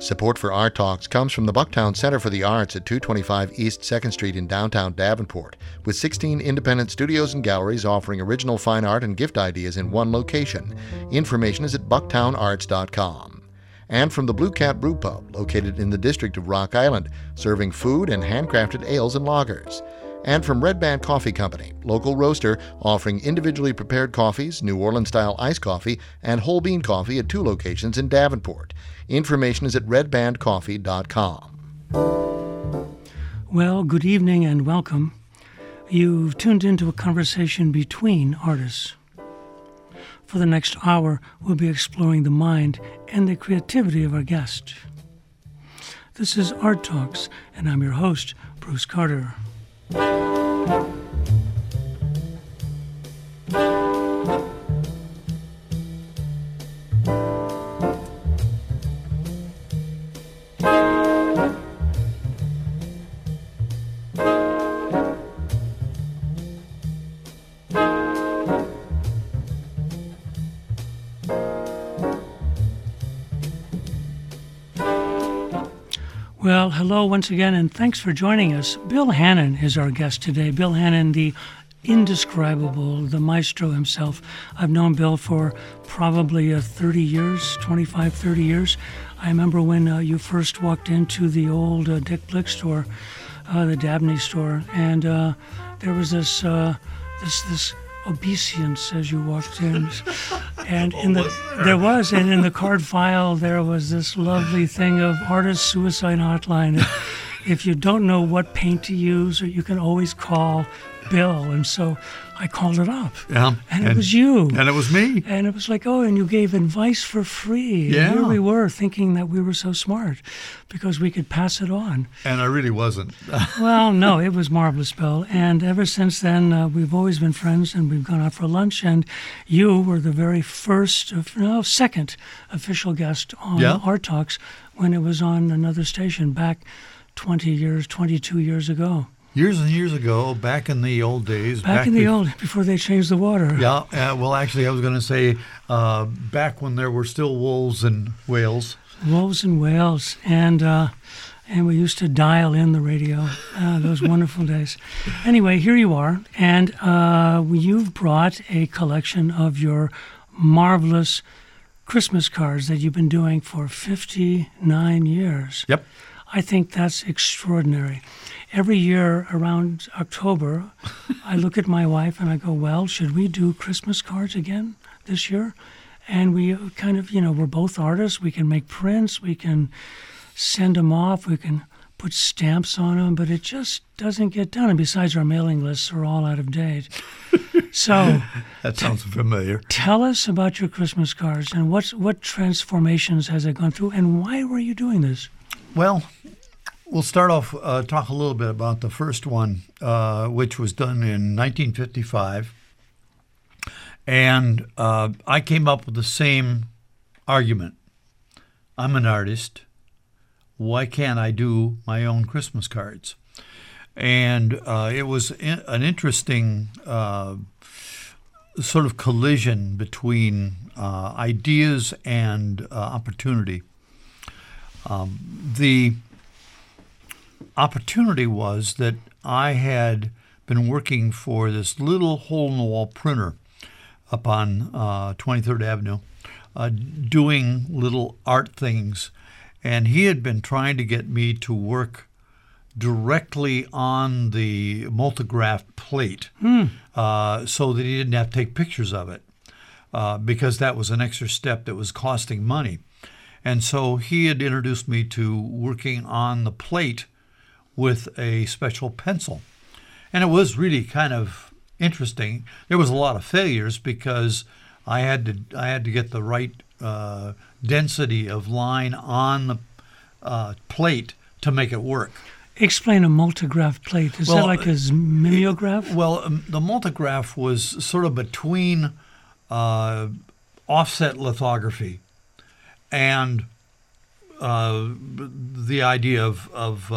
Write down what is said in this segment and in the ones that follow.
Support for Art Talks comes from the Bucktown Center for the Arts at 225 East 2nd Street in downtown Davenport, with 16 independent studios and galleries offering original fine art and gift ideas in one location. Information is at bucktownarts.com. And from the Blue Cat Brew Pub, located in the district of Rock Island, serving food and handcrafted ales and lagers. And from Red Band Coffee Company, local roaster offering individually prepared coffees, New Orleans-style iced coffee, and whole bean coffee at 2 locations in Davenport. Information is at redbandcoffee.com. Well, good evening and welcome. You've tuned into a conversation between artists. For the next hour, we'll be exploring the mind and the creativity of our guest. This is Art Talks, and I'm your host, Bruce Carter. Well, hello once again, and thanks for joining us. Bill Hannon is our guest today. Bill Hannon, the indescribable, the maestro himself. I've known Bill for probably 30 years, 25, 30 years. I remember when you first walked into the old Dick Blick store, the Dabney store, and there was this obeisance as you walked in, and in the card file there was this lovely thing of Artist Suicide Hotline. If you don't know what paint to use, or you can always call Bill, and so I called it up. Yeah, and it was you, and it was me, and it was like, oh, and you gave advice for free. Yeah, and here we were thinking that we were so smart because we could pass it on. And I really wasn't. Well, no, it was marvelous, Bill. And ever since then, we've always been friends, and we've gone out for lunch. And you were the very second official guest on Art Talks when it was on another station back 22 years ago. Years and years ago, back in the old days. Before they changed the water. Yeah, well, actually, I was going to say back when there were still wolves in Wales. Wolves in Wales, and we used to dial in the radio. Those wonderful days. Anyway, here you are, and you've brought a collection of your marvelous Christmas cards that you've been doing for 59 years. Yep. I think that's extraordinary. Every year around October, I look at my wife and I go, well, should we do Christmas cards again this year? And we kind of, we're both artists. We can make prints. We can send them off. We can put stamps on them, but it just doesn't get done. And besides, our mailing lists are all out of date. So that sounds familiar. Tell us about your Christmas cards and what transformations has it gone through, and why were you doing this? Well, we'll start off, talk a little bit about the first one, which was done in 1955. And I came up with the same argument. I'm an artist. Why can't I do my own Christmas cards? And it was an interesting sort of collision between ideas and opportunity. The opportunity was that I had been working for this little hole-in-the-wall printer up on 23rd Avenue, doing little art things, and he had been trying to get me to work directly on the multigraph plate so that he didn't have to take pictures of it because that was an extra step that was costing money. And so he had introduced me to working on the plate with a special pencil. And it was really kind of interesting. There was a lot of failures because I had to get the right density of line on the plate to make it work. Explain a multigraph plate. Is that like a mimeograph? Well, the multigraph was sort of between offset lithography and the idea of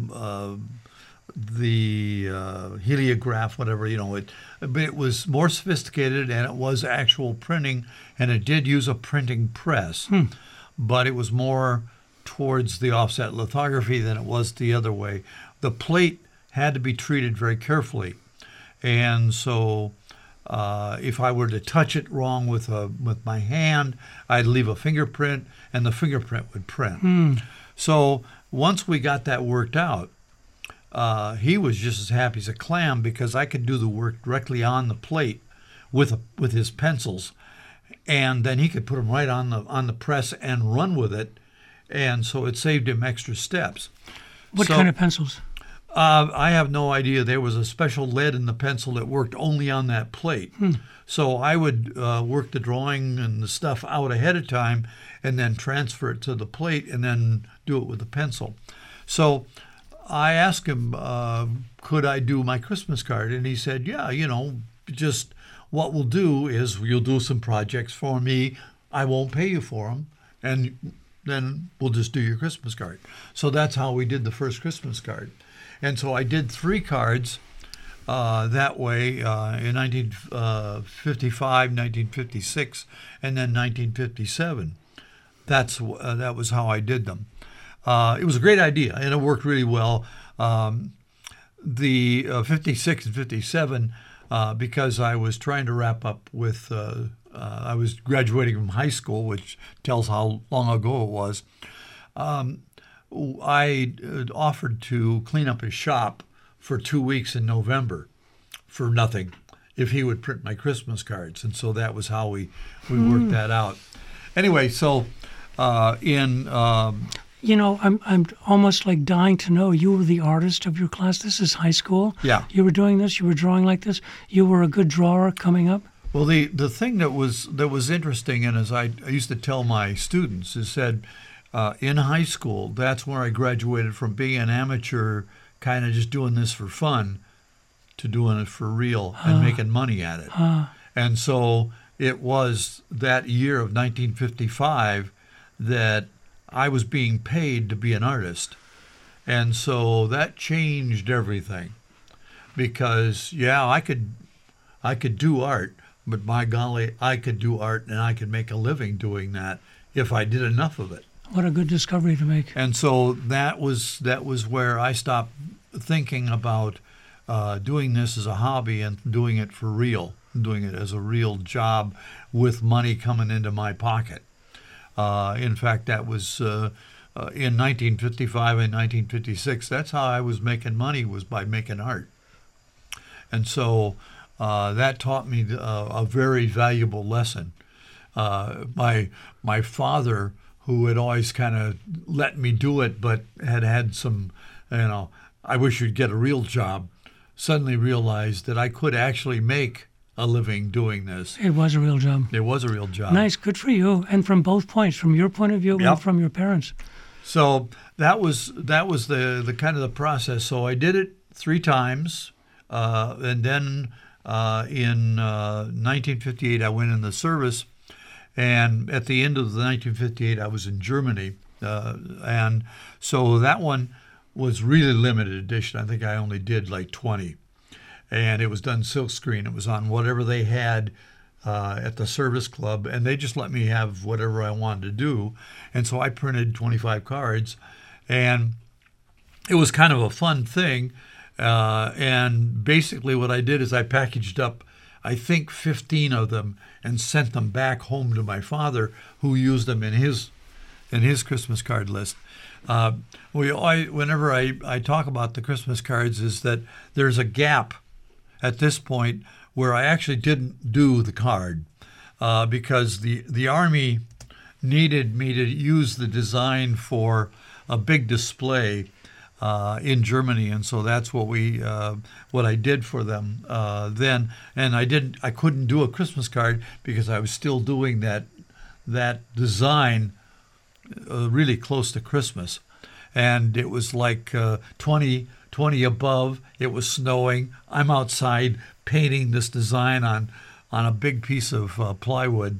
the heliograph, whatever, but it was more sophisticated, and it was actual printing, and it did use a printing press, but it was more towards the offset lithography than it was the other way. The plate had to be treated very carefully. And so if I were to touch it wrong with my hand, I'd leave a fingerprint, and the fingerprint would print. So once we got that worked out, he was just as happy as a clam because I could do the work directly on the plate with his pencils, and then he could put them right on the press and run with it, and so it saved him extra steps. What kind of pencils? I have no idea. There was a special lead in the pencil that worked only on that plate. So I would work the drawing and the stuff out ahead of time and then transfer it to the plate and then do it with the pencil. So I asked him, could I do my Christmas card? And he said, yeah, just what we'll do is you'll do some projects for me. I won't pay you for them. And then we'll just do your Christmas card. So that's how we did the first Christmas card. And so I did 3 cards that way in 1955, 1956, and then 1957. That was how I did them. It was a great idea, and it worked really well. The 56 and 57, because I was trying to wrap up with, I was graduating from high school, which tells how long ago it was. I offered to clean up his shop for 2 weeks in November for nothing if he would print my Christmas cards. And so that was how we worked that out. Anyway, so I'm almost like dying to know you were the artist of your class. This is high school. Yeah. You were doing this. You were drawing like this. You were a good drawer coming up. Well, the thing that was interesting, and as I used to tell my students, is said in high school, that's where I graduated from being an amateur, kind of just doing this for fun, to doing it for real and making money at it. And so it was that year of 1955 that I was being paid to be an artist. And so that changed everything because, yeah, I could do art, but by golly, I could do art and I could make a living doing that if I did enough of it. What a good discovery to make. And so that was where I stopped thinking about doing this as a hobby and doing it for real, doing it as a real job with money coming into my pocket. In fact, that was in 1955 and 1956. That's how I was making money, was by making art. And so that taught me a very valuable lesson. My father, who had always kind of let me do it, but had some, I wish you'd get a real job, suddenly realized that I could actually make a living doing this. It was a real job. It was a real job. Nice, good for you. And from both points, from your point of view and from your parents. So that was the kind of the process. So I did it 3 times, and then in 1958 I went in the service. And at the end of the 1958, I was in Germany. And so that one was really limited edition. I think I only did like 20. And it was done silkscreen. It was on whatever they had at the service club. And they just let me have whatever I wanted to do. And so I printed 25 cards. And it was kind of a fun thing. And basically what I did is I packaged up, I think, 15 of them and sent them back home to my father, who used them in his Christmas card list. Whenever I talk about the Christmas cards, is that there's a gap at this point where I actually didn't do the card because the Army needed me to use the design for a big display in Germany, and so that's what I did for them then. And I couldn't do a Christmas card because I was still doing that design really close to Christmas, and it was like 20 above. It was snowing. I'm outside painting this design on a big piece of plywood.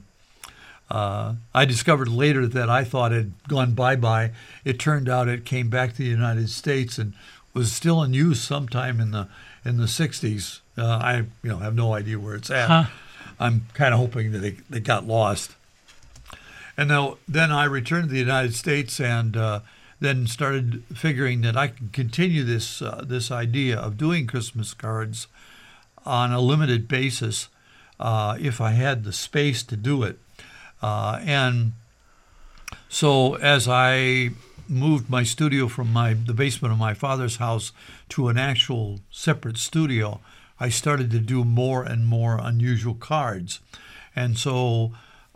I discovered later that I thought it had gone bye-bye. It turned out it came back to the United States and was still in use sometime in the 60s. I have no idea where it's at. I'm kind of hoping that it got lost. And then I returned to the United States and then started figuring that I could continue this idea of doing Christmas cards on a limited basis if I had the space to do it. And so as I moved my studio from the basement of my father's house to an actual separate studio, I started to do more and more unusual cards. And so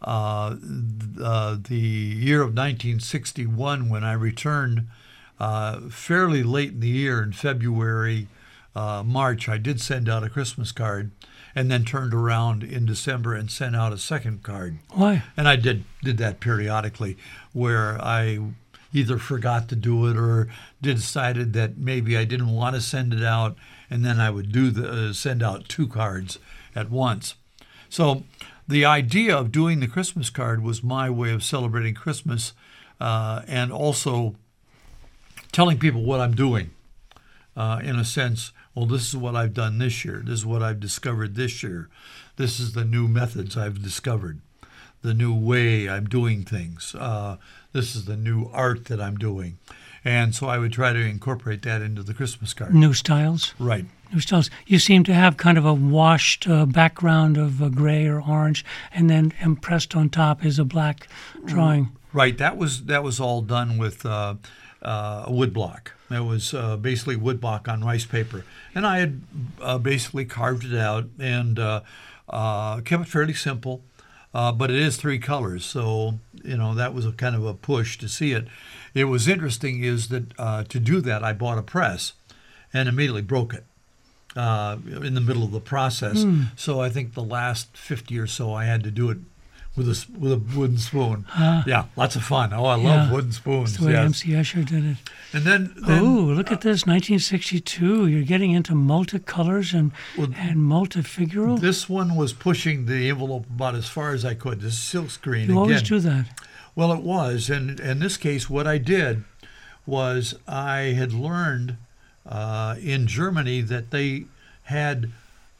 the year of 1961, when I returned fairly late in the year, in February, March, I did send out a Christmas card, and then turned around in December and sent out a second card. Why? And I did that periodically, where I either forgot to do it or decided that maybe I didn't want to send it out, and then I would send out 2 cards at once. So the idea of doing the Christmas card was my way of celebrating Christmas and also telling people what I'm doing. In a sense, well, this is what I've done this year. This is what I've discovered this year. This is the new methods I've discovered, the new way I'm doing things. This is the new art that I'm doing. And so I would try to incorporate that into the Christmas card. New styles? Right. New styles. You seem to have kind of a washed background of gray or orange, and then impressed on top is a black drawing. Right. That was all done with a wood block. It was basically wood block on rice paper. And I had basically carved it out and kept it fairly simple. But it is 3 colors, so that was a kind of a push to see it. It was interesting is that to do that, I bought a press and immediately broke it in the middle of the process. So I think the last 50 or so, I had to do it with a wooden spoon. Yeah, lots of fun. Oh, I love wooden spoons. That's the way MC Escher did it. And then look at this, 1962. You're getting into multicolors and multifigural. This one was pushing the envelope about as far as I could. This is silkscreen again. You always do that. Well, it was. And in this case, what I did was I had learned in Germany that they had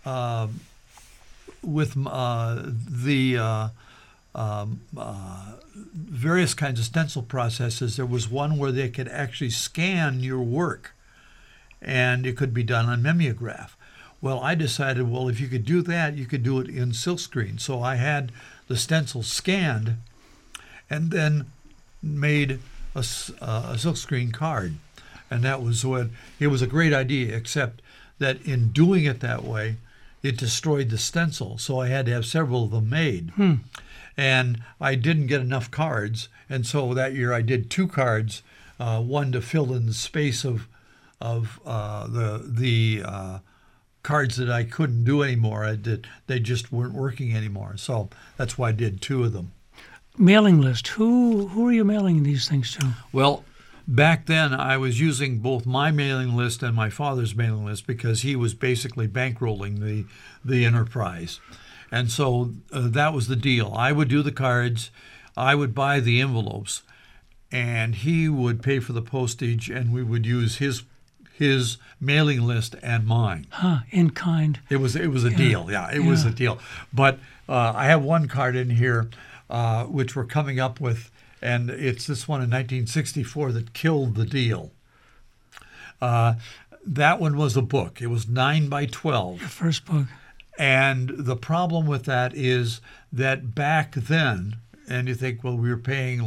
with the various kinds of stencil processes, there was one where they could actually scan your work, and it could be done on mimeograph. Well, I decided, if you could do that, you could do it in silkscreen. So I had the stencil scanned and then made a silkscreen card. And that was it was a great idea, except that in doing it that way, it destroyed the stencil. So I had to have several of them made. And I didn't get enough cards. And so that year I did 2 cards, one to fill in the space of the cards that I couldn't do anymore. They just weren't working anymore. So that's why I did 2 of them. Mailing list. Who are you mailing these things to? Well, back then I was using both my mailing list and my father's mailing list because he was basically bankrolling the enterprise. And so that was the deal. I would do the cards, I would buy the envelopes, and he would pay for the postage, and we would use his mailing list and mine. In kind. It was a deal. Yeah, it was a deal. But I have one card in here which we're coming up with, and it's this one in 1964 that killed the deal. That one was a book. It was 9 by 12. Your first book. And the problem with that is that back then, and you think, we were paying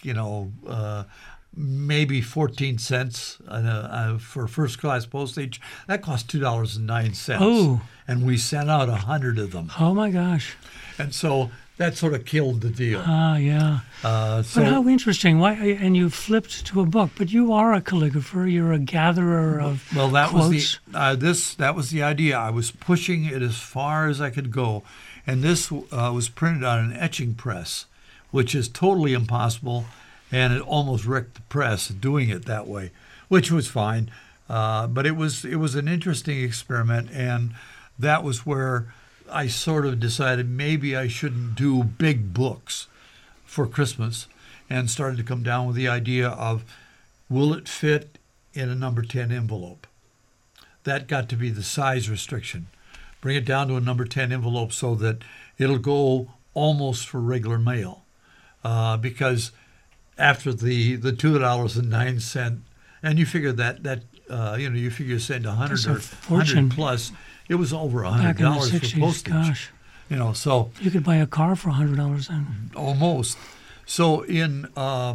maybe 14 cents for first class postage. That cost $2.09. Oh. And we sent out 100 of them. Oh my gosh. And so that sort of killed the deal. Yeah. But how interesting. Why? And you flipped to a book, but you are a calligrapher. You're a gatherer of quotes. That was the idea. I was pushing it as far as I could go. And this was printed on an etching press, which is totally impossible, and it almost wrecked the press doing it that way, which was fine. But it was an interesting experiment, and that was where I sort of decided maybe I shouldn't do big books for Christmas, and started to come down with the idea of, will it fit in a number 10 envelope? That got to be the size restriction. Bring it down to a number 10 envelope so that it'll go almost for regular mail. because after the $2.09, and you figure you figure send That's $100 a or fortune. 100 plus, it was over Back in the $100 for 60s, postage. gosh. So You could buy a car for $100 then. almost. So in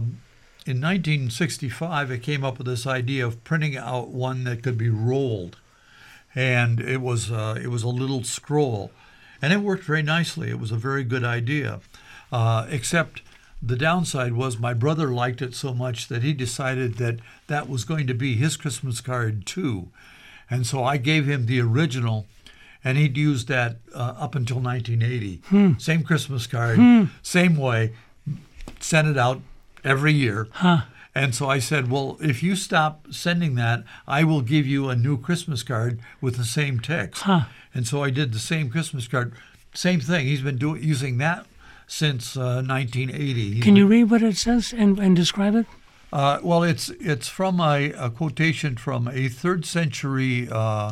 1965, I came up with this idea of printing out one that could be rolled, and it was a little scroll, and it worked very nicely. It was a very good idea, except the downside was my brother liked it so much that he decided that was going to be his Christmas card too, and so I gave him the original. And he'd used that up until 1980. Same Christmas card, same way, sent it out every year. And so I said, well, if you stop sending that, I will give you a new Christmas card with the same text. And so I did the same Christmas card, same thing. He's been using that since 1980. Can you read what it says and describe it? Well, it's from a quotation from a 3rd century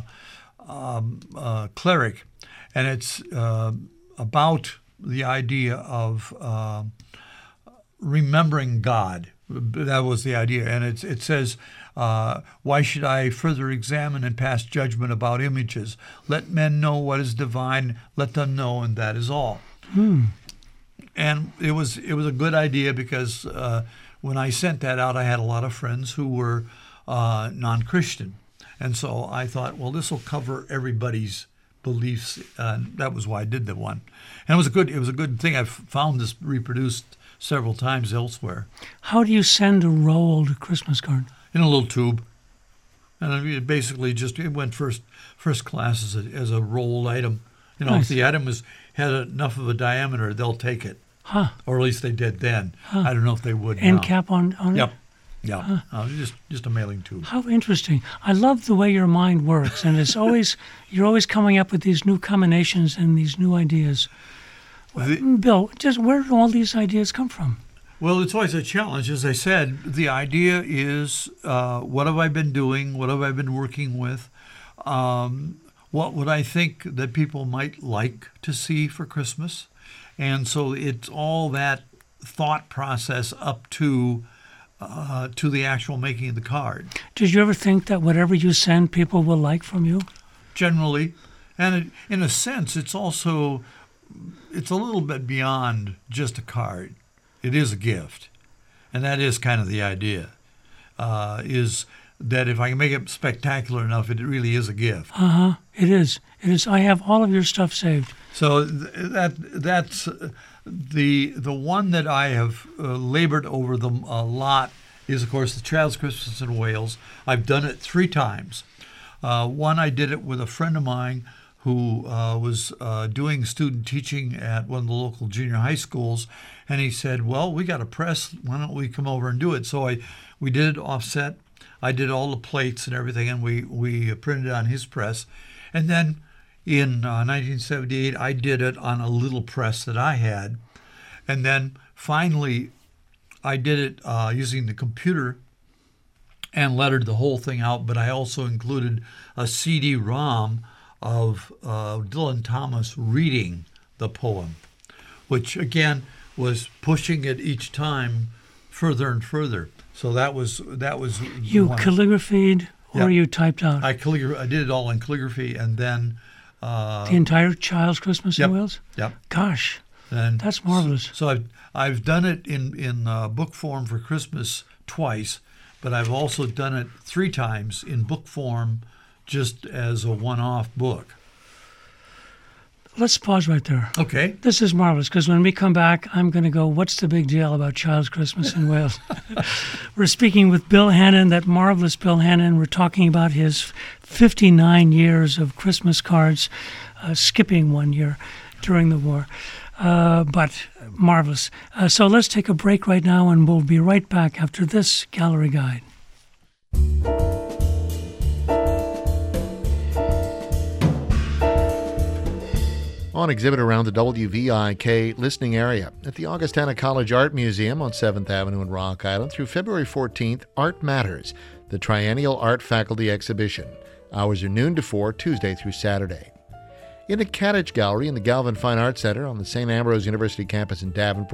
cleric, and it's about the idea of remembering God. That was the idea, and it says, "Why should I further examine and pass judgment about images? Let men know what is divine. Let them know, and that is all." And it was a good idea because when I sent that out, I had a lot of friends who were non-Christian. And so I thought, well, this will cover everybody's beliefs. That was why I did the one, and it was a good thing. I've found this reproduced several times elsewhere. How do you send a rolled Christmas card? In a little tube, and it basically it went first class as a rolled item. Nice. If the item had enough of a diameter, they'll take it, or at least they did then. I don't know if they would now. End cap on it? Yep. Yeah, just a mailing tube. How interesting. I love the way your mind works, and you're always coming up with these new combinations and these new ideas. Bill, just where do all these ideas come from? Well, it's always a challenge. As I said, the idea is what have I been doing? What have I been working with? What would I think that people might like to see for Christmas? And so it's all that thought process up to the actual making of the card. Did you ever think that whatever you send, people will like from you? Generally. And in a sense, it's a little bit beyond just a card. It is a gift. And that is kind of the idea, is that if I can make it spectacular enough, it really is a gift. It is. It is. I have all of your stuff saved. So that's the one that I have labored over them a lot is, of course, the Child's Christmas in Wales. I've done it 3 times. One, I did it with a friend of mine who was doing student teaching at one of the local junior high schools, and he said, well, we got a press. Why don't we come over and do it? So we did it offset. I did all the plates and everything, and we printed it on his press. And then in 1978, I did it on a little press that I had. And then finally, I did it using the computer and lettered the whole thing out, but I also included a CD-ROM of Dylan Thomas reading the poem, which, again, was pushing it each time further and further. So that was You one. calligraphied or you typed out? I did it all in calligraphy, and then the entire Child's Christmas in Wales? Yep. Gosh, and that's marvelous. So I've done it in book form for Christmas twice, but I've also done it 3 times in book form, just as a one-off book. Let's pause right there. Okay. This is marvelous, because when we come back, I'm going to go, what's the big deal about Child's Christmas in Wales? We're speaking with Bill Hannon, that marvelous Bill Hannon. We're talking about his 59 years of Christmas cards, skipping 1 year during the war, but marvelous. So let's take a break right now, and we'll be right back after this gallery guide. On exhibit around the WVIK listening area at the Augustana College Art Museum on 7th Avenue in Rock Island through February 14th, Art Matters, the Triennial Art Faculty Exhibition. Hours are noon to 4, Tuesday through Saturday. In the Caddage Gallery in the Galvin Fine Arts Center on the St. Ambrose University campus in Davenport,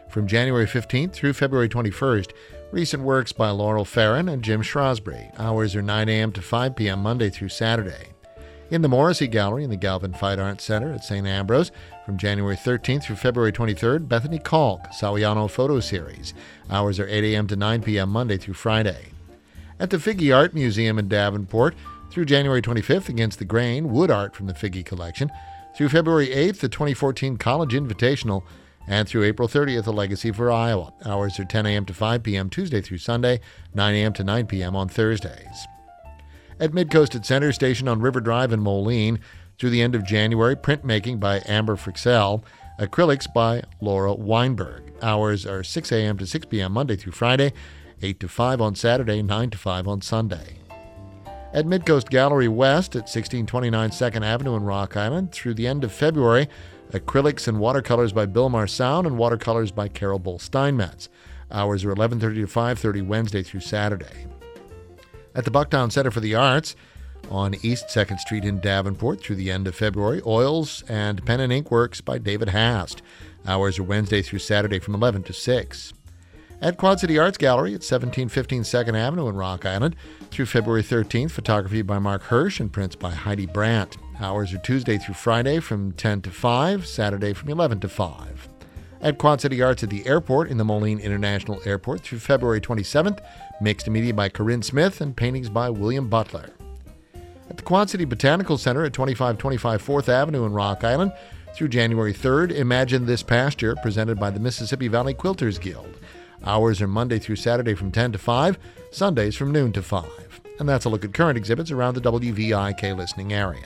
from January 15th through February 21st. Recent works by Laurel Farron and Jim Shrosbury. Hours are 9 a.m. to 5 p.m. Monday through Saturday. In the Morrissey Gallery in the Galvin Fine Arts Center at St. Ambrose, from January 13th through February 23rd, Bethany Kalk, Sawiano Photo Series. Hours are 8 a.m. to 9 p.m. Monday through Friday. At the Figge Art Museum in Davenport, through January 25th, Against the Grain, wood art from the Figge collection. Through February 8th, the 2014 College Invitational, and through April 30th, A Legacy for Iowa. Hours are 10 a.m. to 5 p.m. Tuesday through Sunday, 9 a.m. to 9 p.m. on Thursdays. At Midcoast Center Station on River Drive in Moline, through the end of January, printmaking by Amber Frixell, acrylics by Laura Weinberg. Hours are 6 a.m. to 6 p.m. Monday through Friday, 8 to 5 on Saturday, 9 to 5 on Sunday. At Midcoast Gallery West at 1629 2nd Avenue in Rock Island, through the end of February, acrylics and watercolors by Bill Marsown and watercolors by Carol Bull Steinmetz. Hours are 11:30 to 5:30 Wednesday through Saturday. At the Bucktown Center for the Arts on East 2nd Street in Davenport, through the end of February, oils and pen and ink works by David Hast. Hours are Wednesday through Saturday from 11 to 6. At Quad City Arts Gallery at 1715 2nd Avenue in Rock Island, through February 13th, photography by Mark Hirsch and prints by Heidi Brandt. Hours are Tuesday through Friday from 10 to 5, Saturday from 11 to 5. At Quad City Arts at the airport in the Moline International Airport through February 27th, mixed media by Corinne Smith and paintings by William Butler. At the Quad City Botanical Center at 2525 4th Avenue in Rock Island, through January 3rd, Imagine This Pasture, presented by the Mississippi Valley Quilters Guild. Hours are Monday through Saturday from 10 to 5, Sundays from noon to 5. And that's a look at current exhibits around the WVIK listening area.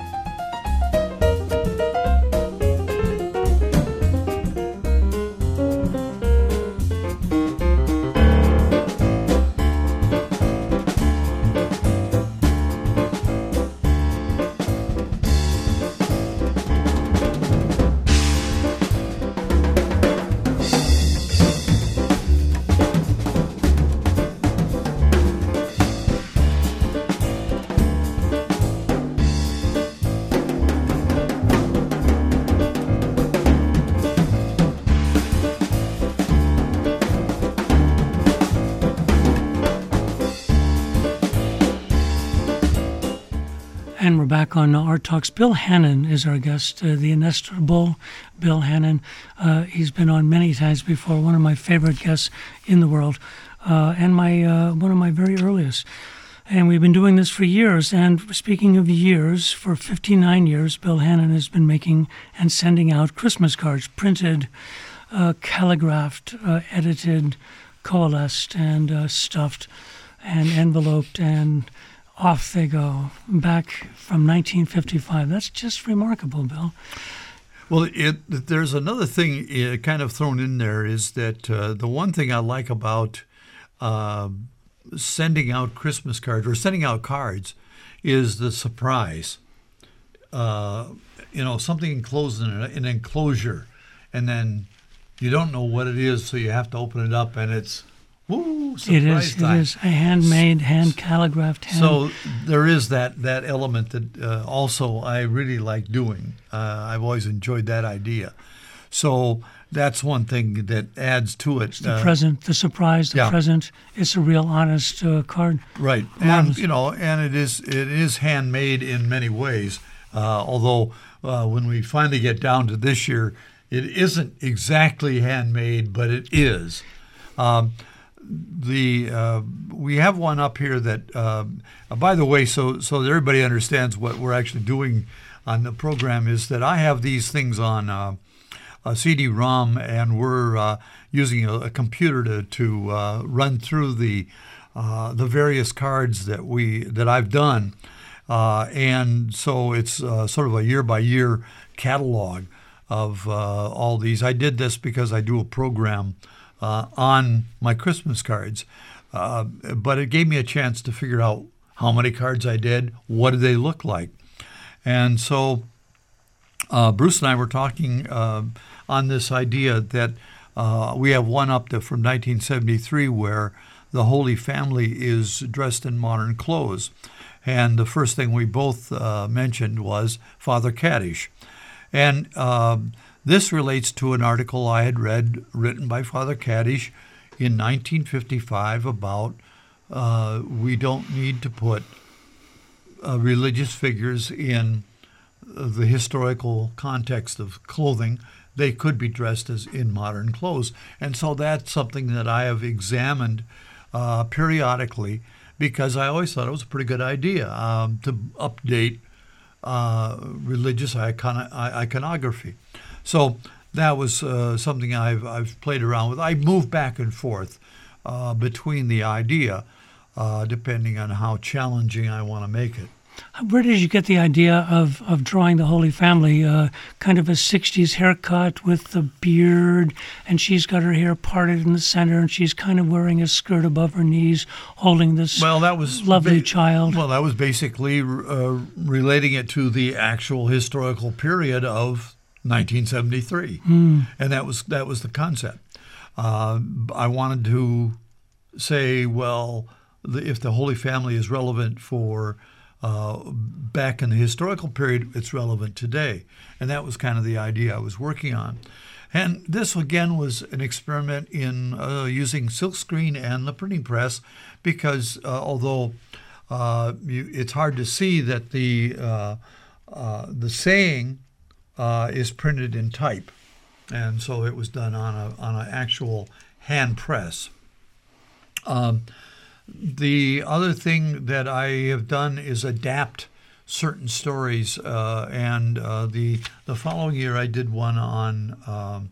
And we're back on Art Talks. Bill Hannon is our guest, the inestimable Bill Hannon. He's been on many times before, one of my favorite guests in the world, and one of my very earliest. And we've been doing this for years. And speaking of years, for 59 years, Bill Hannon has been making and sending out Christmas cards, printed, calligraphed, edited, coalesced, and stuffed, and enveloped, and off they go, back from 1955. That's just remarkable, Bill. Well, there's another thing kind of thrown in there is that the one thing I like about sending out Christmas cards or sending out cards is the surprise. Something enclosed in an enclosure, and then you don't know what it is, so you have to open it up, and it's surprise time. It is a handmade, hand calligraphed. So there is that element that also I really like doing. I've always enjoyed that idea. So that's one thing that adds to it. It's the present, the surprise, the present. It's a real honest card. Right, and and it is handmade in many ways. Although when we finally get down to this year, it isn't exactly handmade, but it is. We have one up here that, by the way, so that everybody understands what we're actually doing on the program is that I have these things on a CD-ROM, and we're using a computer to run through the various cards that I've done, and so it's sort of a year-by-year catalog of all these. I did this because I do a program on my Christmas cards, but it gave me a chance to figure out how many cards I did, what do they look like. And so Bruce and I were talking on this idea that we have one up there from 1973 where the Holy Family is dressed in modern clothes. And the first thing we both mentioned was Father Kaddish. And This relates to an article I had read written by Father Kadish in 1955 about we don't need to put religious figures in the historical context of clothing. They could be dressed as in modern clothes. And so that's something that I have examined periodically, because I always thought it was a pretty good idea to update religious iconography. So that was something I've played around with. I move back and forth between the idea, depending on how challenging I want to make it. Where did you get the idea of drawing the Holy Family? Kind of a 60s haircut with the beard, and she's got her hair parted in the center, and she's kind of wearing a skirt above her knees, holding this lovely child. Well, that was basically relating it to the actual historical period of 1973, and that was the concept. I wanted to say, well, if the Holy Family is relevant for back in the historical period, it's relevant today. And that was kind of the idea I was working on. And this, again, was an experiment in using silkscreen and the printing press, because although it's hard to see that the saying is printed in type. And so it was done on an actual hand press. The other thing that I have done is adapt certain stories, and the following year I did one on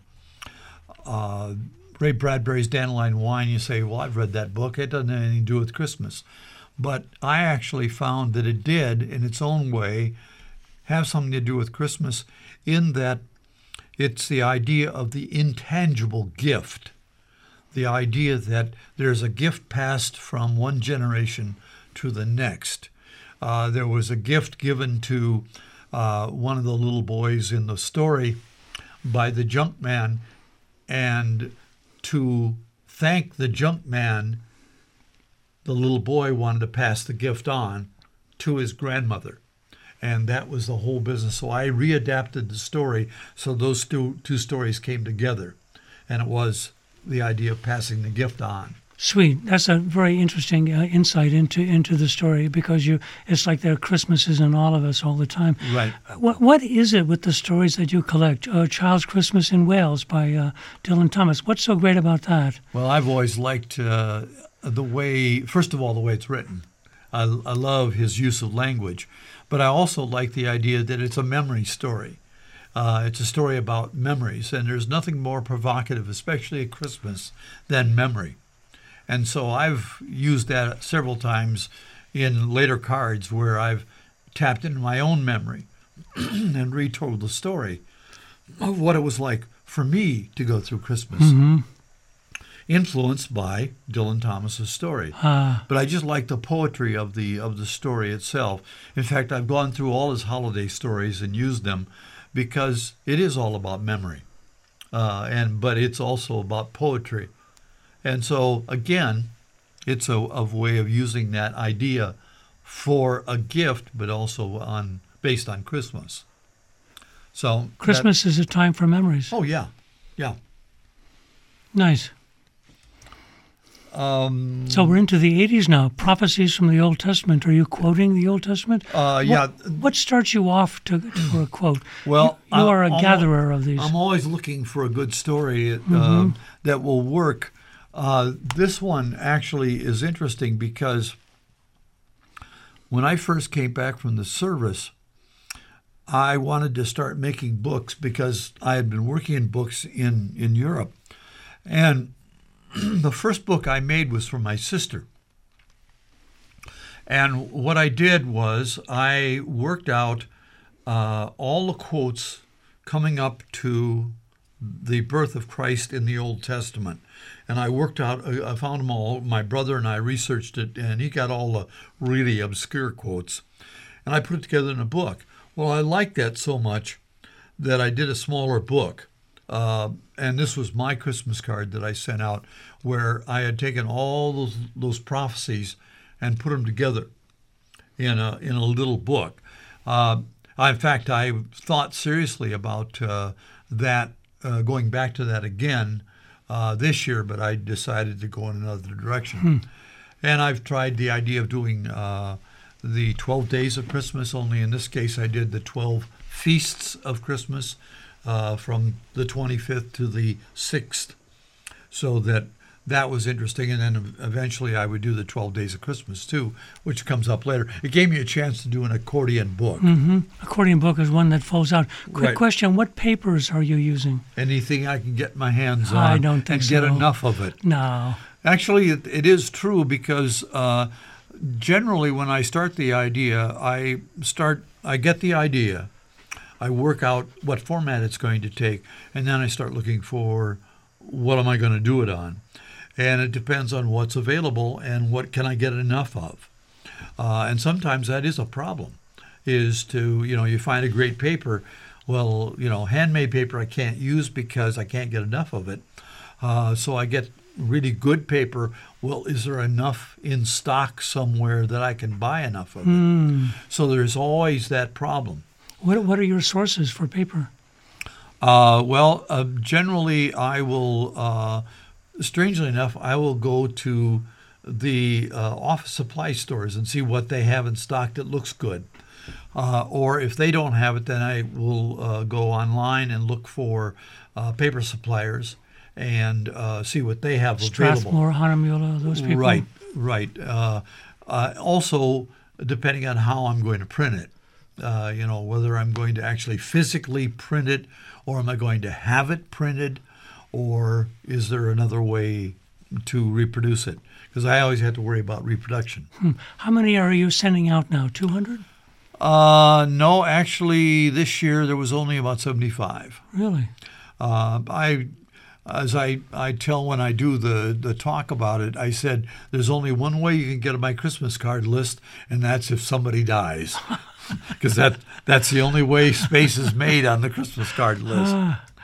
Ray Bradbury's Dandelion Wine. You say, well, I've read that book. It doesn't have anything to do with Christmas. But I actually found that it did, in its own way, have something to do with Christmas, in that it's the idea of the intangible gift. The idea that there's a gift passed from one generation to the next. There was a gift given to one of the little boys in the story by the junk man, and to thank the junk man, the little boy wanted to pass the gift on to his grandmother. And that was the whole business. So I readapted the story so those two stories came together. And it was the idea of passing the gift on. Sweet. That's a very interesting insight into the story, because it's like there are Christmases in all of us all the time. Right. What is it with the stories that you collect? Child's Christmas in Wales by Dylan Thomas. What's so great about that? Well, I've always liked the way, first of all, the way it's written. I love his use of language, but I also like the idea that it's a memory story. It's a story about memories, and there's nothing more provocative, especially at Christmas, than memory. And so I've used that several times in later cards where I've tapped into my own memory and retold the story of what it was like for me to go through Christmas, influenced by Dylan Thomas's story. But I just like the poetry of the story itself. In fact, I've gone through all his holiday stories and used them, because it is all about memory, but it's also about poetry. And so, again, it's a way of using that idea for a gift, but also based on Christmas. So Christmas is a time for memories. Oh, yeah. Nice. So we're into the 80s now. Prophecies from the Old Testament. Are you quoting the Old Testament? Yeah. What starts you off for a quote? Well, you are a gatherer of these. I'm always looking for a good story that will work. This one actually is interesting, because when I first came back from the service, I wanted to start making books, because I had been working in books in Europe. And the first book I made was for my sister. And what I did was I worked out all the quotes coming up to the birth of Christ in the Old Testament. And I found them all. My brother and I researched it, and he got all the really obscure quotes. And I put it together in a book. Well, I liked that so much that I did a smaller book. And this was my Christmas card that I sent out, where I had taken all those prophecies and put them together in a little book. In fact, I thought seriously about that going back to that again this year, but I decided to go in another direction. And I've tried the idea of doing the 12 days of Christmas, only in this case I did the 12 feasts of Christmas from the 25th to the 6th. So that was interesting. And then eventually I would do the 12 days of Christmas too, which comes up later. It gave me a chance to do an accordion book. Accordion book is one that folds out. Quick question, what papers are you using? Anything I can get my hands on I don't think and get so. enough of it. No. Actually, it is true because generally when I start the idea, I get the idea, I work out what format it's going to take, and then I start looking for what am I going to do it on. And it depends on what's available and what can I get enough of. And sometimes that is a problem, is to, you find a great paper. Well, handmade paper I can't use because I can't get enough of it. So I get really good paper. Well, is there enough in stock somewhere that I can buy enough of it? So there's always that problem. What are your sources for paper? Generally I will, strangely enough, I will go to the office supply stores and see what they have in stock that looks good. Or if they don't have it, then I will go online and look for paper suppliers and see what they have available. Strathmore, Hahnemuhle, those people? Right. Also, depending on how I'm going to print it, whether I'm going to actually physically print it, or am I going to have it printed, or is there another way to reproduce it? Because I always have to worry about reproduction. How many are you sending out now, 200? No, actually, this year there was only about 75. Really? As I tell when I do the talk about it, I said, there's only one way you can get on my Christmas card list, and that's if somebody dies. Because that's the only way space is made on the Christmas card list.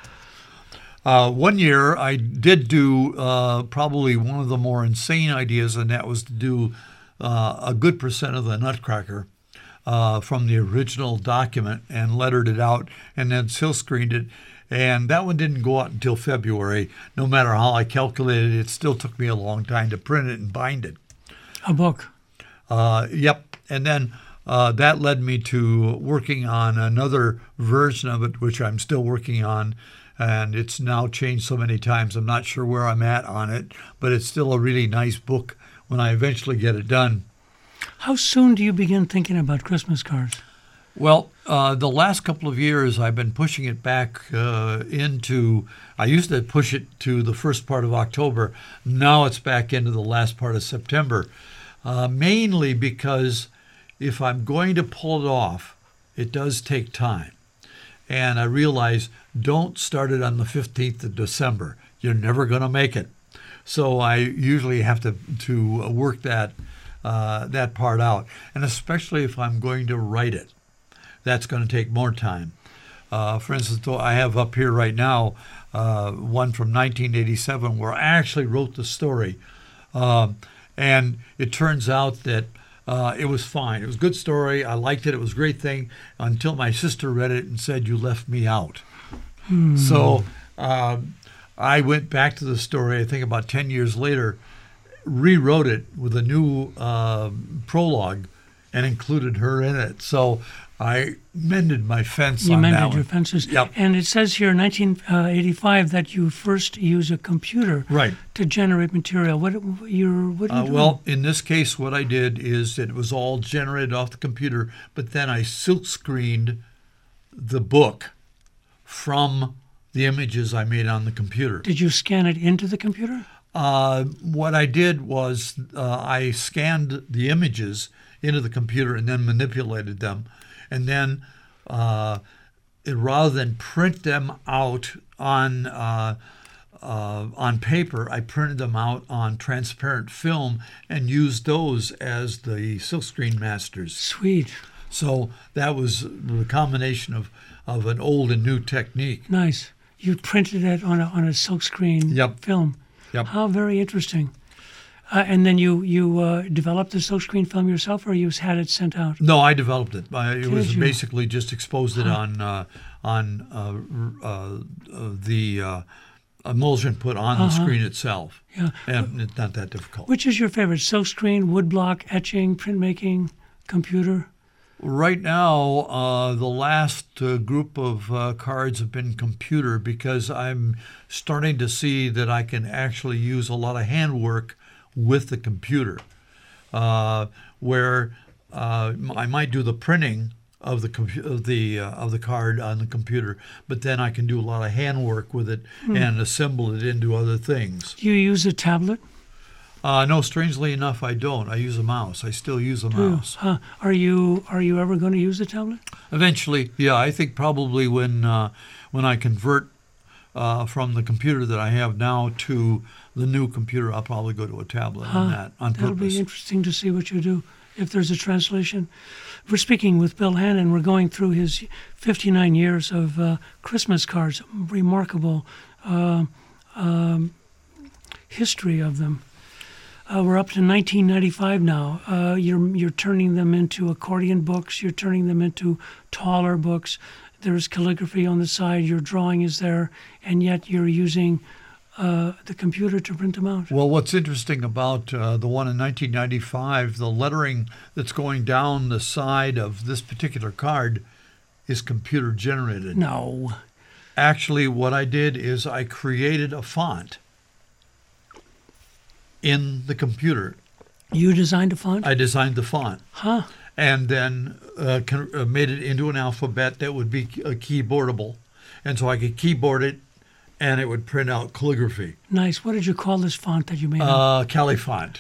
One year I did do probably one of the more insane ideas, and that was to do a good percent of the Nutcracker from the original document and lettered it out and then silkscreened it. And that one didn't go out until February. No matter how I calculated it, still took me a long time to print it and bind it. A book? Yep. And then that led me to working on another version of it, which I'm still working on. And it's now changed so many times, I'm not sure where I'm at on it. But it's still a really nice book when I eventually get it done. How soon do you begin thinking about Christmas cards? Well, the last couple of years, I've been pushing it back into, I used to push it to the first part of October. Now it's back into the last part of September, mainly because if I'm going to pull it off, it does take time. And I realize, don't start it on the 15th of December. You're never going to make it. So I usually have to work that part out, and especially if I'm going to write it. That's going to take more time. For instance, I have up here right now one from 1987 where I actually wrote the story. And it turns out that it was fine. It was a good story. I liked it. It was a great thing until my sister read it and said, you left me out. So I went back to the story, I think about 10 years later, rewrote it with a new prologue and included her in it. So I mended my fence on that one. You mended your fences. Yep. And it says here in 1985 that you first use a computer to generate material. What are you doing? Well, in this case, what I did is it was all generated off the computer, but then I silkscreened the book from the images I made on the computer. Did you scan it into the computer? What I did was I scanned the images into the computer and then manipulated them. And then rather than print them out on paper, I printed them out on transparent film and used those as the silkscreen masters. Sweet. So that was the combination of an old and new technique. Nice. You printed it on a silkscreen film. Yep. How very interesting. And then you developed the silkscreen film yourself, or you had it sent out? No, I developed it. It was basically just exposed it on on the emulsion put on the screen itself. Yeah. And it's not that difficult. Which is your favorite? Silkscreen, woodblock, etching, printmaking, computer? Right now, the last group of cards have been computer because I'm starting to see that I can actually use a lot of handwork with the computer, where I might do the printing of the card on the computer, but then I can do a lot of handwork with it and assemble it into other things. Do you use a tablet? No, strangely enough, I don't. I use a mouse. I still use a mouse. Huh. Are you ever going to use a tablet? Eventually, yeah. I think probably when I convert from the computer that I have now to the new computer, I'll probably go to a tablet on That'll purpose. be interesting to see what you do if there's a translation. We're speaking with Bill Hannon. We're going through his 59 years of Christmas cards, remarkable history of them. We're up to 1995 now. You're turning them into accordion books. You're turning them into taller books. There's calligraphy on the side. Your drawing is there, and yet you're using the computer to print them out. Well, what's interesting about the one in 1995, the lettering that's going down the side of this particular card is computer generated. No. Actually, what I did is I created a font in the computer. You designed a font? I designed the font. Huh. And then made it into an alphabet that would be keyboardable. And so I could keyboard it, and it would print out calligraphy. Nice. What did you call this font that you made up? Califont.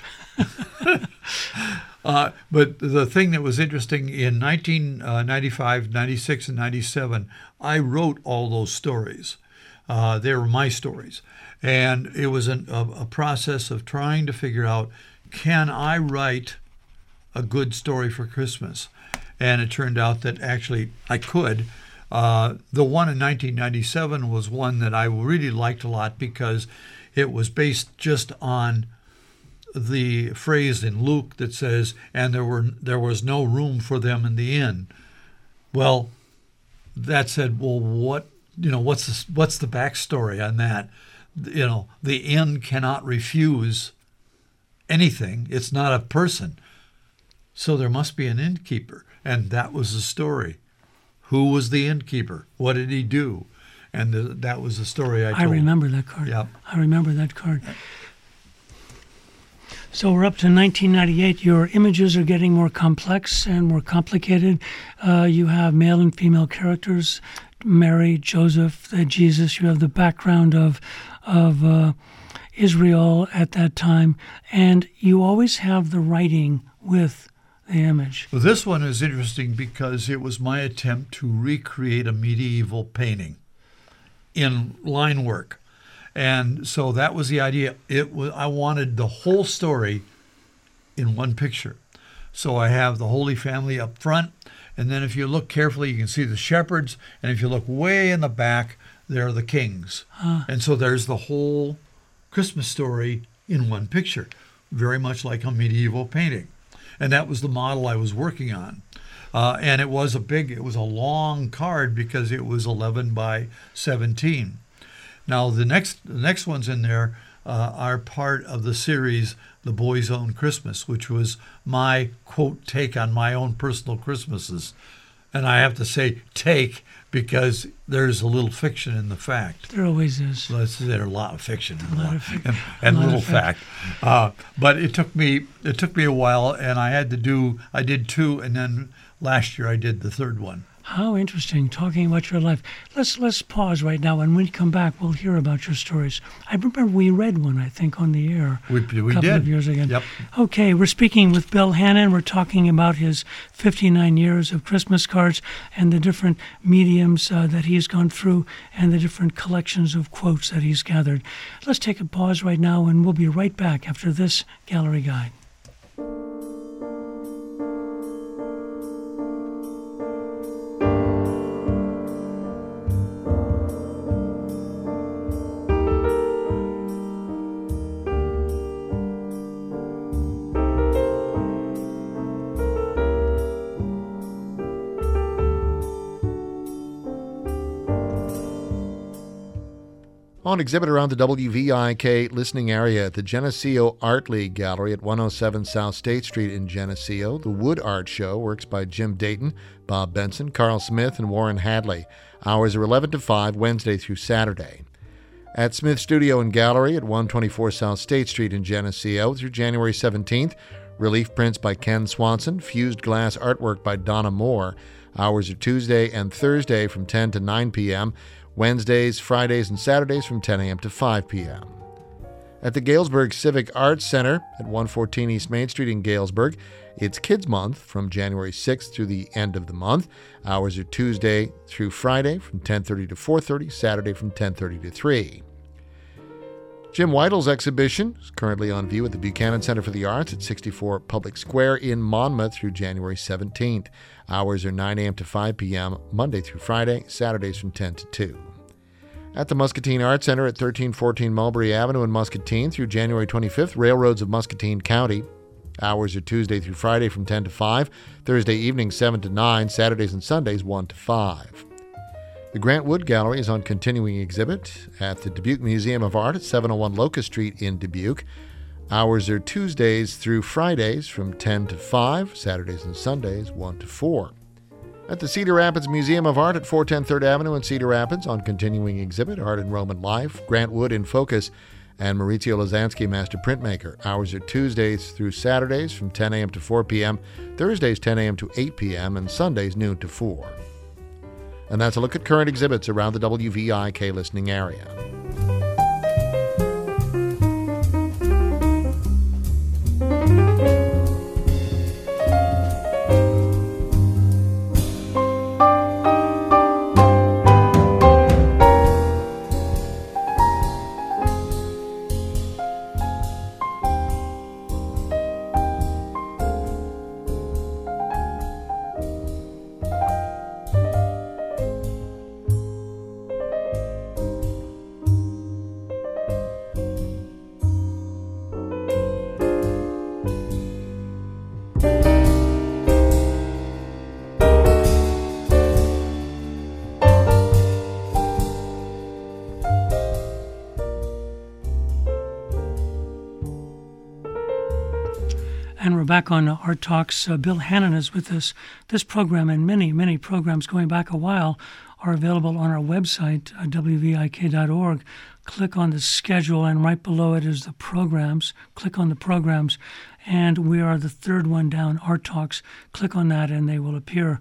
But the thing that was interesting, in 1995, 96, and 97, I wrote all those stories. They were my stories. And it was a process of trying to figure out, can I write a good story for Christmas? And it turned out that actually I could. The one in 1997 was one that I really liked a lot because it was based just on the phrase in Luke that says, and there was no room for them in the inn. Well, that said, well, what's the backstory on that? The inn cannot refuse anything. It's not a person. So there must be an innkeeper. And that was the story. Who was the innkeeper? What did he do? And that was the story I told. I remember that card. Yep. I remember that card. So we're up to 1998. Your images are getting more complex and more complicated. You have male and female characters, Mary, Joseph, Jesus. You have the background of Israel at that time, and you always have the writing with the image. Well, this one is interesting because it was my attempt to recreate a medieval painting in line work. And so that was the idea. I wanted the whole story in one picture. So I have the Holy Family up front, and then if you look carefully, you can see the shepherds, and if you look way in the back, there are the kings. And so there's the whole Christmas story in one picture, very much like a medieval painting. And that was the model I was working on. And it was a long card because it was 11 by 17. Now, the next ones in there are part of the series, The Boy's Own Christmas, which was my, quote, take on my own personal Christmases. And I have to say take because there's a little fiction in the fact. There always is. There's a lot of fiction and little fact. But it took me a while, and I did two, and then last year I did the third one. How interesting, talking about your life. Let's pause right now, and when we come back, we'll hear about your stories. I remember we read one, I think, on the air we a couple of years ago. Yep. Okay, we're speaking with Bill Hannon. We're talking about his 59 years of Christmas cards and the different mediums that he's gone through and the different collections of quotes that he's gathered. Let's take a pause right now, and we'll be right back after this gallery guide. On exhibit around the WVIK listening area at the Geneseo Art League Gallery at 107 South State Street in Geneseo, the Wood Art Show, works by Jim Dayton, Bob Benson, Carl Smith, and Warren Hadley. Hours are 11 to 5, Wednesday through Saturday. At Smith Studio and Gallery at 124 South State Street in Geneseo through January 17th, relief prints by Ken Swanson, fused glass artwork by Donna Moore. Hours are Tuesday and Thursday from 10 to 9 p.m., Wednesdays, Fridays, and Saturdays from 10 a.m. to 5 p.m. At the Galesburg Civic Arts Center at 114 East Main Street in Galesburg, it's Kids Month from January 6th through the end of the month. Hours are Tuesday through Friday from 10:30 to 4:30, Saturday from 10:30 to 3. Jim Weidl's exhibition is currently on view at the Buchanan Center for the Arts at 64 Public Square in Monmouth through January 17th. Hours are 9 a.m. to 5 p.m., Monday through Friday, Saturdays from 10 to 2. At the Muscatine Arts Center at 1314 Mulberry Avenue in Muscatine through January 25th, Railroads of Muscatine County. Hours are Tuesday through Friday from 10 to 5, Thursday evenings 7 to 9, Saturdays and Sundays 1 to 5. The Grant Wood Gallery is on continuing exhibit at the Dubuque Museum of Art at 701 Locust Street in Dubuque. Hours are Tuesdays through Fridays from 10 to 5, Saturdays and Sundays 1 to 4. At the Cedar Rapids Museum of Art at 410 3rd Avenue in Cedar Rapids on continuing exhibit, Art and Roman Life, Grant Wood in Focus, and Maurizio Lazansky, Master Printmaker. Hours are Tuesdays through Saturdays from 10 a.m. to 4 p.m., Thursdays 10 a.m. to 8 p.m., and Sundays noon to 4. And that's a look at current exhibits around the WVIK listening area. And we're back on Art Talks. Bill Hannon is with us. This program and many, many programs going back a while are available on our website, wvik.org. Click on the schedule, and right below it is the programs. Click on the programs, and we are the third one down, Art Talks. Click on that, and they will appear.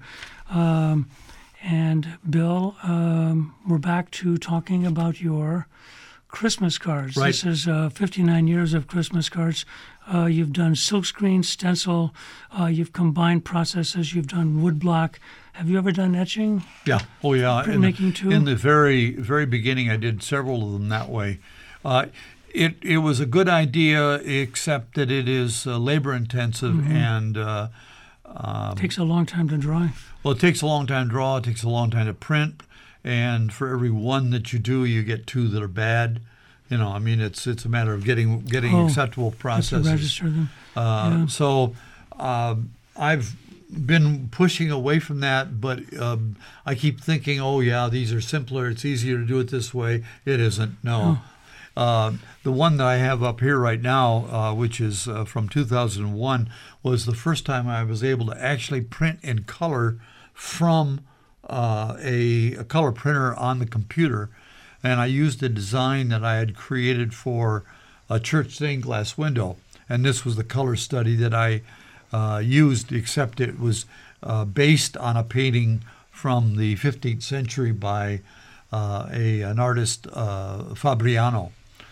And Bill, we're back to talking about your Christmas cards. Right. This is 59 years of Christmas cards. You've done silkscreen, stencil. You've combined processes. You've done woodblock. Have you ever done etching? Yeah. Oh, yeah. Printmaking too? In the very, very beginning, I did several of them that way. It was a good idea, except that it is labor-intensive and takes a long time to dry. Well, it takes a long time to draw. It takes a long time to print. And for every one that you do, you get two that are bad. You know, I mean, it's a matter of getting acceptable processes. To register them. So I've been pushing away from that, but I keep thinking, oh yeah, these are simpler. It's easier to do it this way. It isn't. No. The one that I have up here right now, which is from 2001, was the first time I was able to actually print in color from a color printer on the computer. And I used a design that I had created for a church stained glass window. And this was the color study that I used, except it was based on a painting from the 15th century by an artist, Fabriano.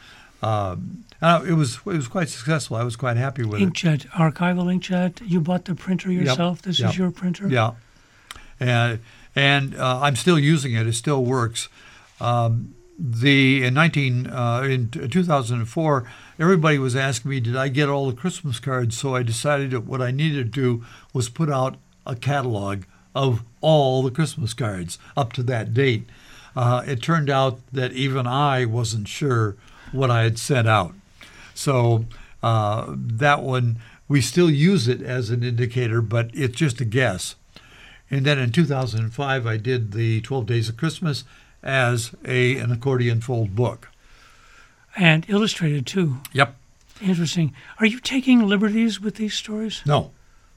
It was quite successful. I was quite happy with Inkjet, archival inkjet. You bought the printer yourself? This is your printer? Yeah. And I'm still using it. It still works. In 2004, everybody was asking me, did I get all the Christmas cards? So I decided that what I needed to do was put out a catalog of all the Christmas cards up to that date. It turned out that even I wasn't sure what I had sent out. So that one, we still use it as an indicator, but it's just a guess. And then in 2005, I did the 12 Days of Christmas as an accordion fold book. And illustrated, too. Yep. Interesting. Are you taking liberties with these stories? No.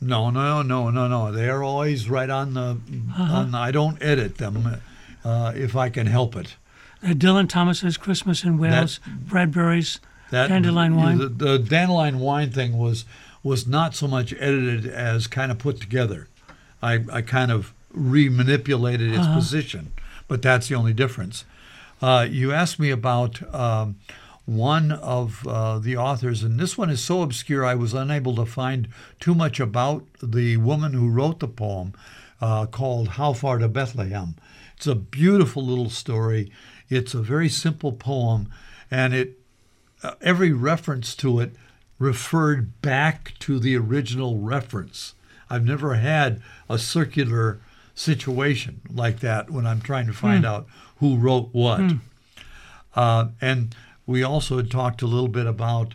They are always right on the. I don't edit them if I can help it. Dylan Thomas's Christmas in Wales, Bradbury's Dandelion Wine. The Dandelion Wine thing was not so much edited as kind of put together. I kind of remanipulated its position, but that's the only difference. You asked me about one of the authors, and this one is so obscure I was unable to find too much about the woman who wrote the poem, called How Far to Bethlehem. It's a beautiful little story. It's a very simple poem, and every reference to it referred back to the original reference. I've never had a circular situation like that when I'm trying to find out who wrote what. And we also had talked a little bit about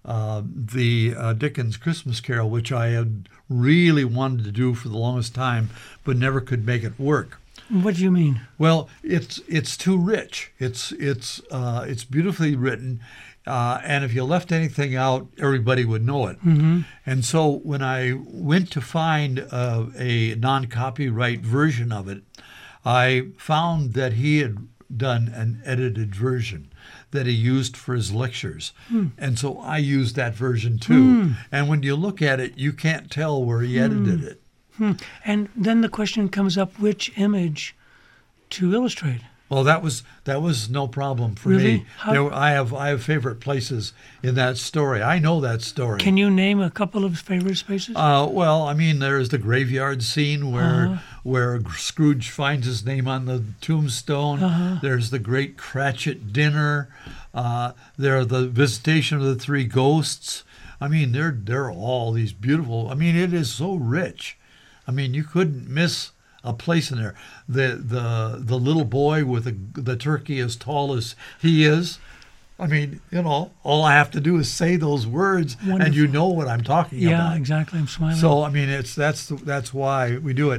the Dickens Christmas Carol, which I had really wanted to do for the longest time, but never could make it work. What do you mean? Well, it's too rich. It's beautifully written, and if you left anything out, everybody would know it. Mm-hmm. And so when I went to find a non-copyright version of it, I found that he had done an edited version that he used for his lectures. And so I used that version too. And when you look at it, you can't tell where he edited it. And then the question comes up, which image to illustrate? Well, that was no problem for Really? me. I have favorite places in that story. I know that story. Can you name a couple of favorite spaces? Well, I mean, there's the graveyard scene where Scrooge finds his name on the tombstone. There's the great Cratchit dinner. There are the visitation of the three ghosts. I mean, they're all these beautiful. I mean, it is so rich. I mean, you couldn't miss a place in there. The little boy with the turkey as tall as he is. I mean, all I have to do is say those words, Wonderful. and you know what I'm talking about. Yeah, exactly. I'm smiling. So I mean, that's why we do it.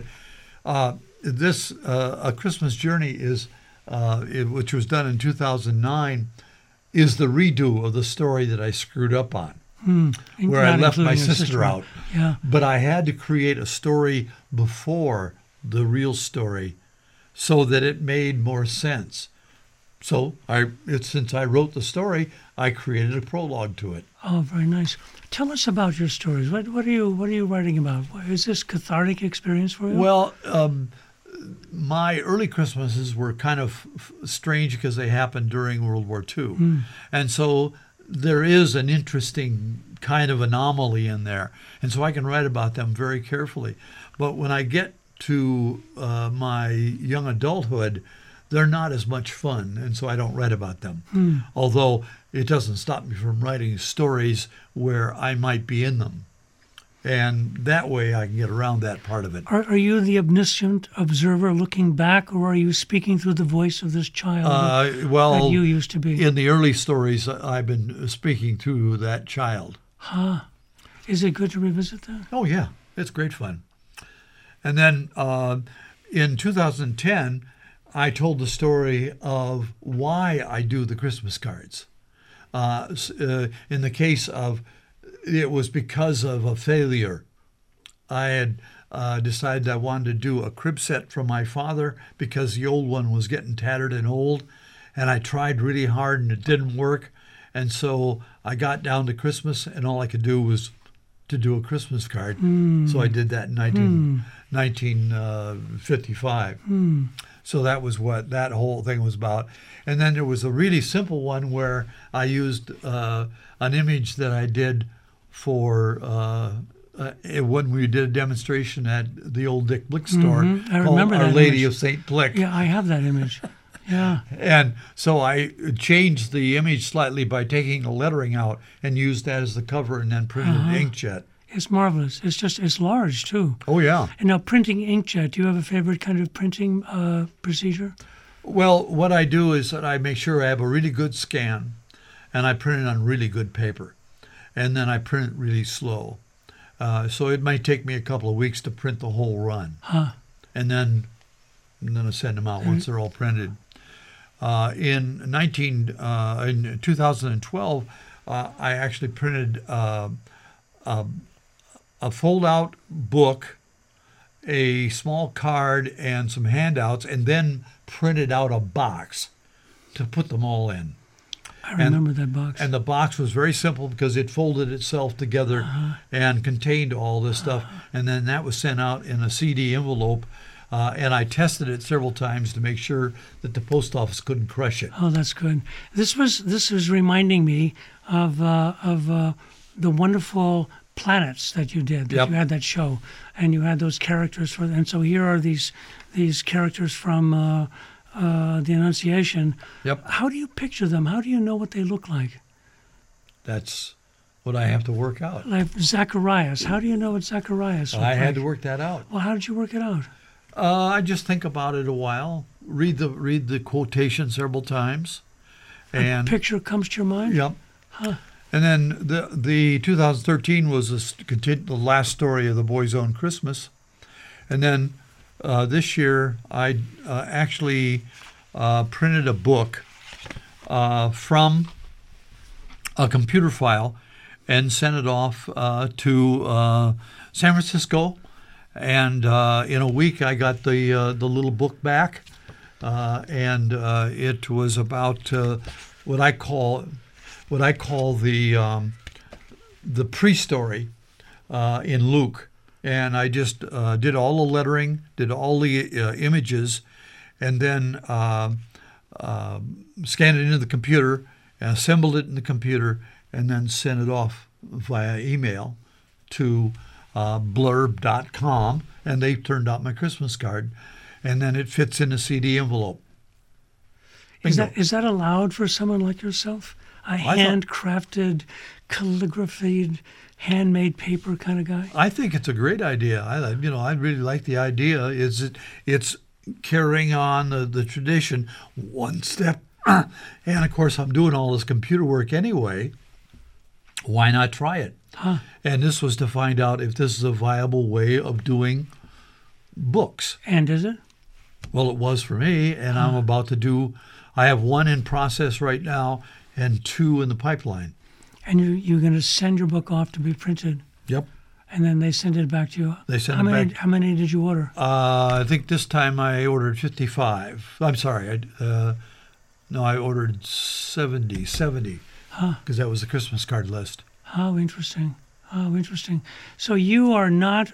This A Christmas Journey is, which was done in 2009, is the redo of the story that I screwed up on. Where I left my sister out. Yeah. But I had to create a story before the real story so that it made more sense. So since I wrote the story, I created a prologue to it. Oh, very nice. Tell us about your stories. What are you writing about? Is this cathartic experience for you? Well, my early Christmases were kind of strange because they happened during World War II. And so there is an interesting kind of anomaly in there. And so I can write about them very carefully. But when I get to my young adulthood, they're not as much fun, and so I don't write about them. Although it doesn't stop me from writing stories where I might be in them. And that way I can get around that part of it. Are you the omniscient observer looking back, or are you speaking through the voice of this child that you used to be? In the early stories, I've been speaking to that child. Is it good to revisit that? Oh, yeah. It's great fun. And then in 2010, I told the story of why I do the Christmas cards. In the case of, it was because of a failure. I had decided I wanted to do a crib set for my father because the old one was getting tattered and old, and I tried really hard and it didn't work. And so I got down to Christmas, and all I could do was to do a Christmas card. So I did that in 1955. So that was what that whole thing was about. And then there was a really simple one where I used an image that I did for when we did a demonstration at the old Dick Blick store called Our Lady of St. Blick. Yeah, I have that image. Yeah. And so I changed the image slightly by taking the lettering out and used that as the cover and then printed inkjet. It's marvelous. It's large too. Oh, yeah. And now printing inkjet, do you have a favorite kind of printing procedure? Well, what I do is that I make sure I have a really good scan, and I print it on really good paper. And then I print it really slow. So it might take me a couple of weeks to print the whole run. And then I send them out once they're all printed. In 2012, I actually printed a fold-out book, a small card, and some handouts, and then printed out a box to put them all in. I remember that box. And the box was very simple because it folded itself together and contained all this stuff. And then that was sent out in a CD envelope. And I tested it several times to make sure that the post office couldn't crush it. Oh, that's good. This was reminding me of the wonderful planets that you did. That Yep. You had that show, and you had those characters and so here are these characters from the Annunciation. Yep. How do you picture them? How do you know what they look like? That's what I have to work out. Like Zacharias. How do you know what Zacharias looked I like? had to work that out. Well, how did you work it out? I just think about it a while, read the quotation several times, and A picture comes to your mind? Yep. And then the 2013 was the last story of the Boys Own Christmas, and then this year I actually printed a book from a computer file and sent it off to San Francisco. And in a week, I got the little book back, and it was about what I call the pre-story in Luke. And I just did all the lettering, did all the images, and then scanned it into the computer, and assembled it in the computer, and then sent it off via email to blurb.com, and they turned out my Christmas card, and then it fits in a CD envelope. Is Bingo. that allowed for someone like yourself? A handcrafted, calligraphied, handmade paper kind of guy? I think it's a great idea. I really like the idea. It's carrying on the tradition one step, and of course I'm doing all this computer work anyway. Why not try it? Huh. And this was to find out if this is a viable way of doing books. And is it? Well, it was for me, and I'm about to I have one in process right now and two in the pipeline. And you're going to send your book off to be printed, Yep. and then they send it back to you. They send How it many? back. How many did you order? I think this time I ordered 55. I'm sorry. I ordered 70, because that was the Christmas card list. How interesting. How interesting. So you are not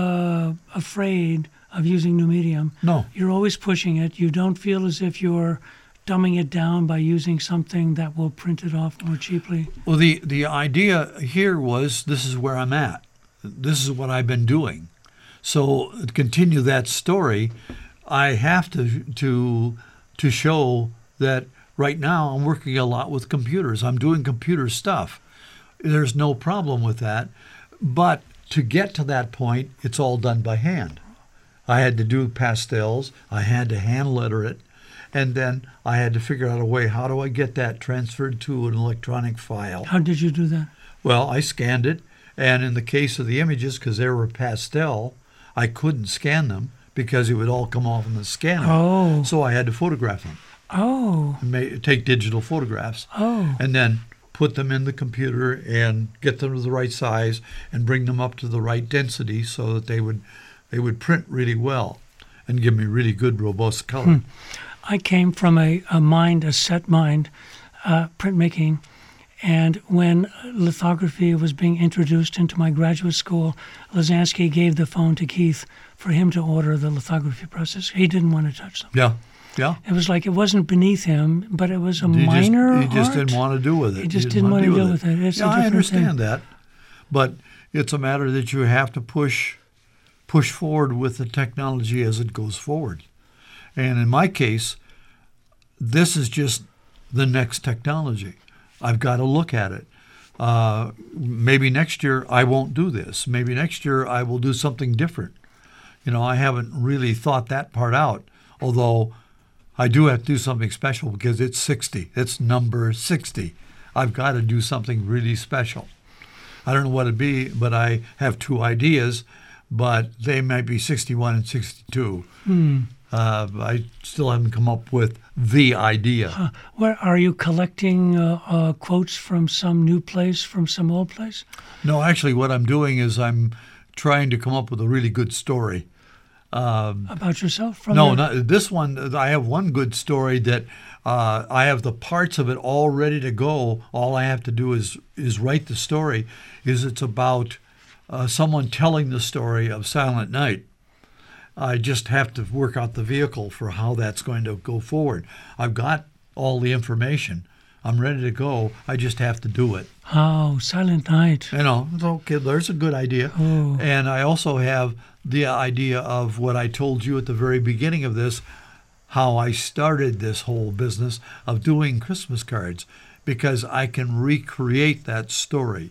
afraid of using new medium. No. You're always pushing it. You don't feel as if you're dumbing it down by using something that will print it off more cheaply. Well, the idea here was this is where I'm at. This is what I've been doing. So to continue that story, I have to show that right now I'm working a lot with computers. I'm doing computer stuff. There's no problem with that. But to get to that point, it's all done by hand. I had to do pastels. I had to hand letter it. And then I had to figure out a way, how do I get that transferred to an electronic file? How did you do that? Well, I scanned it. And in the case of the images, because they were pastel, I couldn't scan them because it would all come off in the scanner. Oh. So I had to photograph them, Oh. take digital photographs, Oh. and then put them in the computer and get them to the right size and bring them up to the right density so that they would print really well and give me really good, robust color. I came from a set mind, printmaking, and when lithography was being introduced into my graduate school, Lazansky gave the phone to Keith for him to order the lithography presses. He didn't want to touch them. Yeah, yeah. It was like it wasn't beneath him, but it was a He minor just art. didn't want to do with it. He just didn't want to deal with it. It's a Yeah, I different understand thing. that, but it's a matter that you have to push forward with the technology as it goes forward. And in my case, this is just the next technology. I've got to look at it. Maybe next year I won't do this. Maybe next year I will do something different. I haven't really thought that part out, although I do have to do something special because it's 60. It's number 60. I've got to do something really special. I don't know what it'd be, but I have two ideas, but they might be 61 and 62. I still haven't come up with the idea. Where are you collecting quotes from some new place, from some old place? No, actually, what I'm doing is I'm trying to come up with a really good story. About yourself? Not this one. I have one good story that I have the parts of it all ready to go. All I have to do is write the story. It's about someone telling the story of Silent Night. I just have to work out the vehicle for how that's going to go forward. I've got all the information. I'm ready to go. I just have to do it. Oh, Silent Night. Okay, there's a good idea. Oh. And I also have the idea of what I told you at the very beginning of this, how I started this whole business of doing Christmas cards, because I can recreate that story.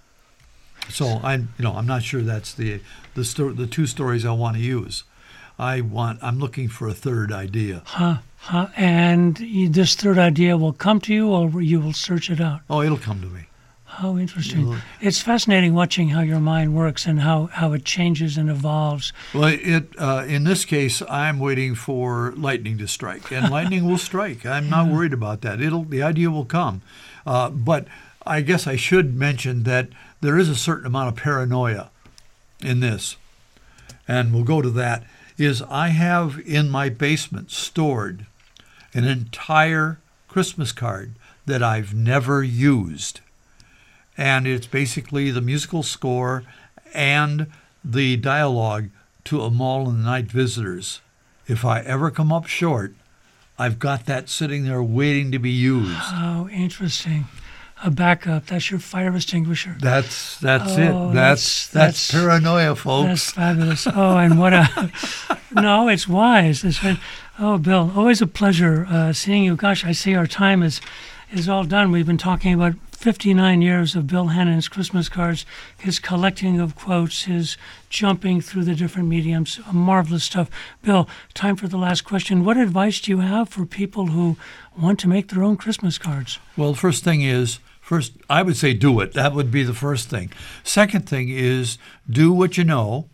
So I'm not sure that's the two stories I want to use. I'm looking for a third idea. And this third idea will come to you, or you will search it out? Oh, it'll come to me. How interesting. It's fascinating watching how your mind works and how it changes and evolves. Well, in this case, I'm waiting for lightning to strike, and lightning will strike. I'm not worried about that. The idea will come. But I guess I should mention that there is a certain amount of paranoia in this, and we'll go to that. I have in my basement stored an entire Christmas card that I've never used. And it's basically the musical score and the dialogue to A Mall in the Night Visitors. If I ever come up short, I've got that sitting there waiting to be used. Oh, interesting. A backup. That's your fire extinguisher. That's it. That's paranoia, folks. That's fabulous. Oh, and what a... No, it's wise. Oh, Bill, always a pleasure seeing you. Gosh, I see our time is all done. We've been talking about 59 years of Bill Hannon's Christmas cards, his collecting of quotes, his jumping through the different mediums, marvelous stuff. Bill, time for the last question. What advice do you have for people who want to make their own Christmas cards? Well, first, I would say do it. That would be the first thing. Second thing is do what you know,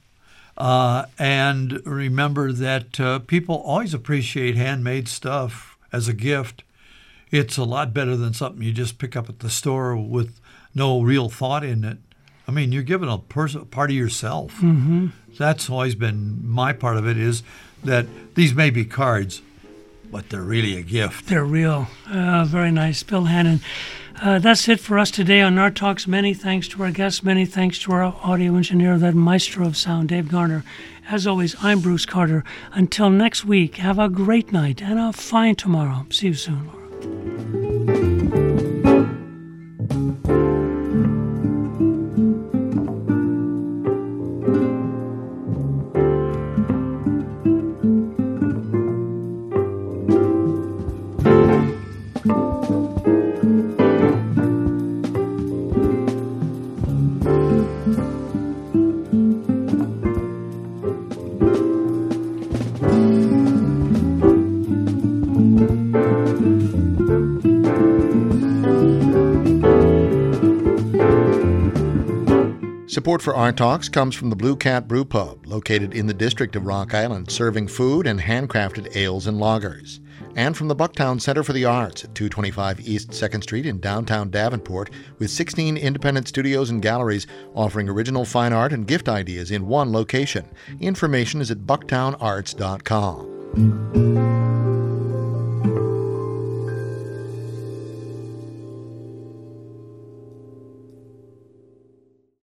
and remember that people always appreciate handmade stuff as a gift. It's a lot better than something you just pick up at the store with no real thought in it. I mean, you're giving a part of yourself. Mm-hmm. That's always been my part of it, is that these may be cards, but they're really a gift. They're real. Very nice. Bill Hannon. That's it for us today on Art Talks. Many thanks to our guests. Many thanks to our audio engineer, that maestro of sound, Dave Garner. As always, I'm Bruce Carter. Until next week, have a great night and a fine tomorrow. See you soon, Laura. Support for Art Talks comes from the Blue Cat Brew Pub, located in the district of Rock Island, serving food and handcrafted ales and lagers. And from the Bucktown Center for the Arts at 225 East 2nd Street in downtown Davenport, with 16 independent studios and galleries offering original fine art and gift ideas in one location. Information is at bucktownarts.com.